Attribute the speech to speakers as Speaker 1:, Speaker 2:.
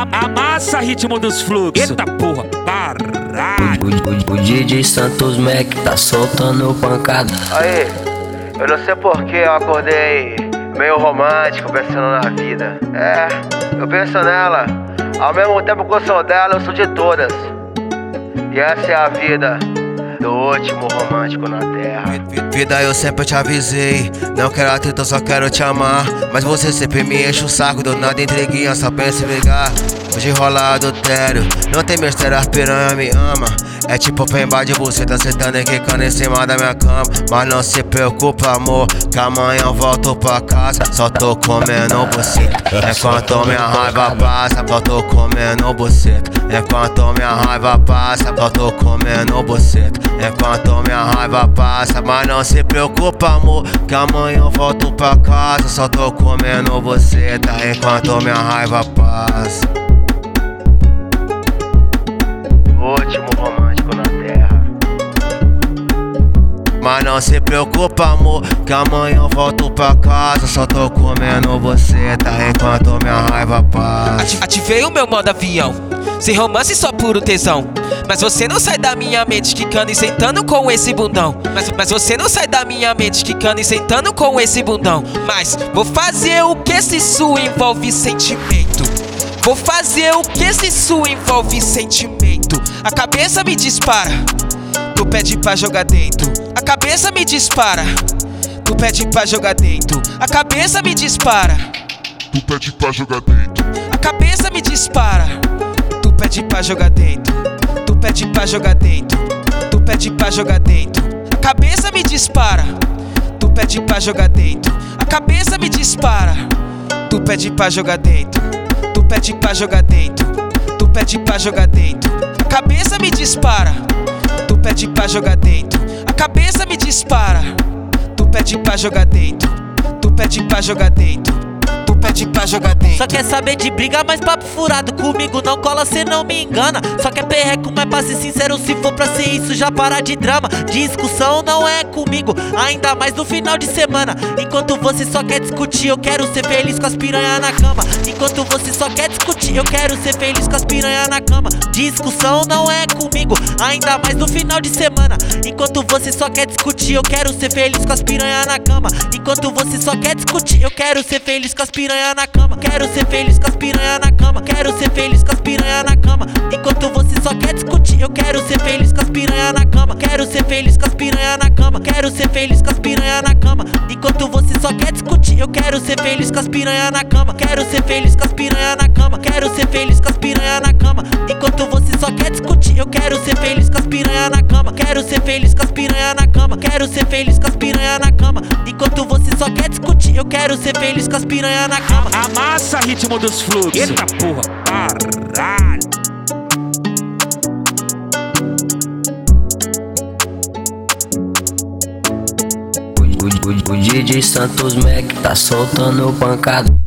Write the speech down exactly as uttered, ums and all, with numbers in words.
Speaker 1: Amassa ritmo dos fluxos. Eita porra, caralho.
Speaker 2: O, o, o D J Santos Mac tá soltando pancada.
Speaker 3: Aí, eu não sei porque eu acordei meio romântico, pensando na vida. É, eu penso nela, ao mesmo tempo que eu sou dela, eu sou de todas. E essa é a vida do último romântico na terra.
Speaker 4: Vida, eu sempre te avisei, não quero atrito, só quero te amar. Mas você sempre me enche o saco, do nada intriguinha, só pensa em brigar. Hoje rola adultério, não tem mistério, a piranha me ama. É tipo open bar de buceta, sentando e quicando em cima da minha cama. Mas não se preocupa, amor, que amanhã eu volto pra casa. Só tô comendo buceta, enquanto minha raiva passa. Só tô comendo buceta, enquanto minha raiva passa. Só tô comendo buceta, enquanto minha raiva passa. Mas não se preocupa, amor, que amanhã eu volto pra casa. Só tô comendo buceta, enquanto minha raiva passa.
Speaker 3: Último romântico na terra.
Speaker 4: Mas não se preocupa, amor, que amanhã eu volto pra casa. Só tô comendo você, tá? Enquanto minha raiva passa.
Speaker 5: Ativei o meu modo avião, sem romance, só puro tesão. Mas você não sai da minha mente, quicando e sentando com esse bundão. Mas, mas você não sai da minha mente, quicando e sentando com esse bundão. Mas vou fazer o que se isso envolve sentimento. Vou fazer o que se isso envolve sentimento. A cabeça me dispara, tu pede pra jogar dentro. A cabeça me dispara, tu pede pra jogar dentro. A cabeça me dispara,
Speaker 6: tu pede pra jogar dentro.
Speaker 5: A cabeça me dispara, tu pede pra jogar dentro. Tu pede pra jogar dentro. Tu pede pra jogar dentro. A cabeça me dispara, tu pede pra jogar dentro. A cabeça me dispara, tu pede pra jogar dentro. Tu pede pra jogar dentro. Tu pede pra jogar dentro. A cabeça me dispara, tu pede pra jogar dentro. A cabeça me dispara, tu pede pra jogar dentro. Tu pede pra jogar dentro. Tu pede pra jogar dentro.
Speaker 7: Só quer saber de briga, mas papo furado. Comigo não cola, cê não me engana. Só quer perreco, mas pra ser sincero, se for pra ser isso, já para de drama. Discussão não é comigo, ainda mais no final de semana. Enquanto você só quer discutir, eu quero ser feliz com as piranha na cama. Enquanto você só quer discutir, eu quero ser feliz com as piranha na cama. Discussão não é comigo, ainda mais no final de semana. Enquanto você só quer discutir, eu quero ser feliz com as piranha na cama. Enquanto você só quer discutir, eu quero ser feliz com as piranha na cama. Quero ser feliz com as piranha na cama. Quero ser feliz com as piranha na cama. Enquanto você só quer discutir, eu quero ser feliz com as piranha na cama. Quero ser feliz com as piranha na cama. Quero ser feliz com as piranha na cama. Enquanto você só quer discutir, eu quero ser feliz com as piranha na cama. Quero ser feliz com as piranha na cama. Quero ser feliz com as piranha na cama. Enquanto você só quer discutir, eu quero ser feliz com as piranha na cama. Quero ser feliz com as piranha na cama. Quero ser feliz com as piranha na cama. Enquanto você só quer discutir, eu quero ser feliz com as piranha na cama.
Speaker 1: Amassa ritmo dos fluxos. Eita porra, caralho.
Speaker 2: O, o, o D J Santos Mac tá soltando pancada.